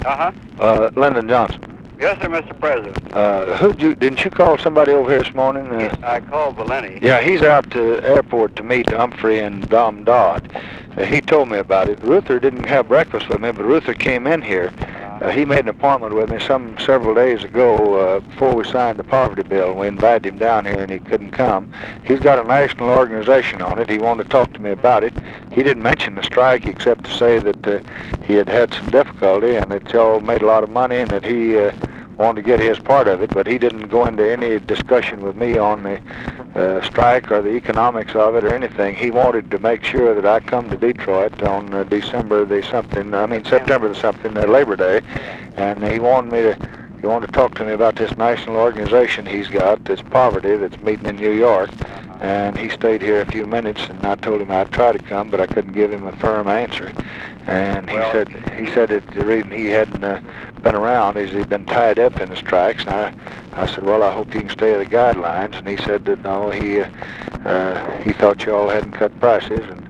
Uh-huh. Lyndon Johnson. Yes, sir, Mr. President. Didn't you call somebody over here this morning? I called Valeni. Yeah, he's out to the airport to meet Humphrey and Dom Dodd. He told me about it. Ruther didn't have breakfast with me, but Ruther came in here. He made an appointment with me several days ago before we signed the poverty bill. We invited him down here and he couldn't come. He's got a national organization on it. He wanted to talk to me about it. He didn't mention the strike except to say that he had some difficulty and that y'all made a lot of money and that he wanted to get his part of it, but he didn't go into any discussion with me on the strike or the economics of it or anything. He wanted to make sure that I come to Detroit on September the something, Labor Day, and he wanted to talk to me about this national organization he's got, this poverty that's meeting in New York. And he stayed here a few minutes, and I told him I'd try to come, but I couldn't give him a firm answer. And he said that the reason he hadn't been around is he'd been tied up in the strikes. And I said, well, I hope you can stay to the guidelines. And he said that no, he thought you all hadn't cut prices and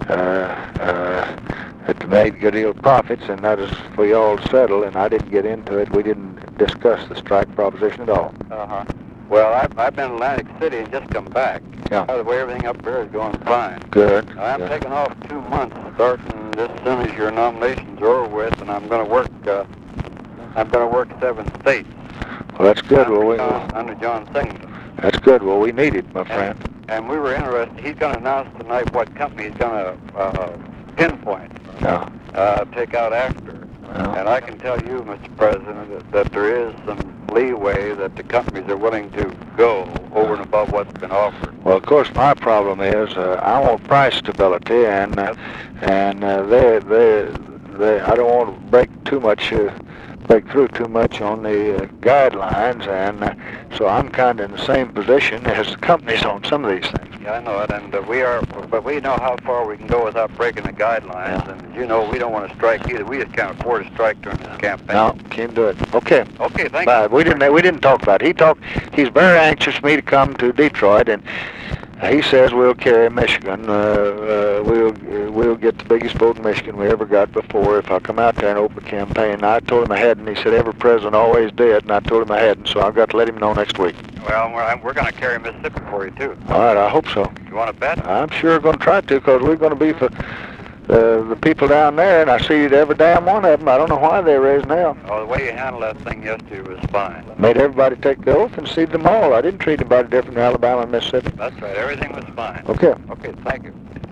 that they made a good deal of profits, and that is for you all to settle. And I didn't get into it. We didn't discuss the strike proposition at all. Uh-huh. Well, I've been in Atlantic City and just come back. Yeah. By the way, everything up there is going fine. Good. I'm taking off 2 months, starting just as soon as your nominations are over with, and I'm going to work. I'm going to work 7 states. Well, that's good. Under John Singleton. That's good. Well, we need it, my friend. And we were interested. He's going to announce tonight what company he's going to pinpoint. Yeah. Take out after. Yeah. And I can tell you, Mr. President, that there is some leeway that the companies are willing to go over and above what's been offered. Well, of course, my problem is I want price stability, and I don't want to break through too much on the guidelines, and so I'm kind of in the same position as the companies on some of these things. Yeah, I know it, and but we know how far we can go without breaking the guidelines, and as you know, we don't want to strike either. We just can't afford to strike during this campaign. No, can't do it. Okay. Okay, thank Bye. you. We didn't talk about it. He's very anxious for me to come to Detroit, and he says we'll carry Michigan. We'll get the biggest vote in Michigan we ever got before if I come out there and open a campaign. I told him I hadn't. He said every president always did, and I told him I hadn't. So I've got to let him know next week. Well, we're going to carry Mississippi for you too. All right, I hope so. You want to bet? I'm sure going to try to, because we're going to be for the people down there, and I see every damn one of them. I don't know why they're raising hell. Oh, the way you handled that thing yesterday was fine. Made everybody take the oath and seed them all. I didn't treat anybody different in Alabama and Mississippi. That's right. Everything was fine. Okay. Okay, thank you.